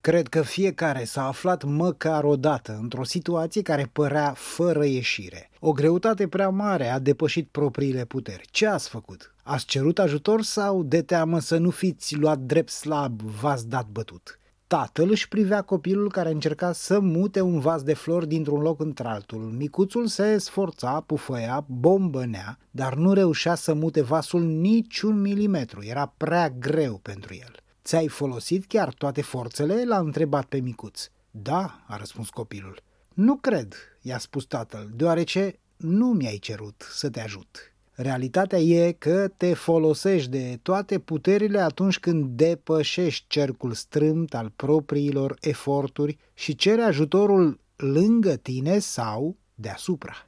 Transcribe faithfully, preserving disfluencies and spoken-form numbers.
Cred că fiecare s-a aflat măcar o dată într-o situație care părea fără ieșire. O greutate prea mare a depășit propriile puteri. Ce ați făcut? Ați cerut ajutor sau, de teamă să nu fiți luat drept slab, v-ați dat bătut? Tatăl își privea copilul care încerca să mute un vas de flori dintr-un loc într-altul. Micuțul se sforța, pufăia, bombănea, dar nu reușea să mute vasul niciun milimetru. Era prea greu pentru el. Ți-ai folosit chiar toate forțele? L-a întrebat pe micuț. Da, a răspuns copilul. Nu cred, i-a spus tatăl, deoarece nu mi-ai cerut să te ajut. Realitatea e că te folosești de toate puterile atunci când depășești cercul strâmt al propriilor eforturi și ceri ajutorul lângă tine sau deasupra.